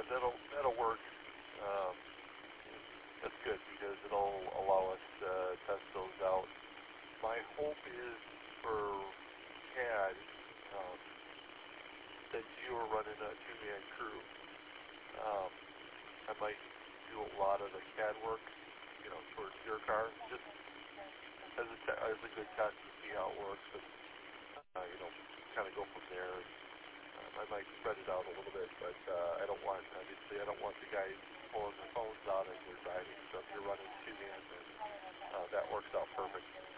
that'll work. Um, that's good because it'll allow us to test those out. My hope is for CAD um, that you are running a two-man crew. Um, I might do a lot of the CAD work, towards your car, just as a good test to see how it works, and kind of go from there. I might spread it out a little bit, but I don't want the guys pulling their phones out as they're driving. So if you're running two man, then that works out perfect.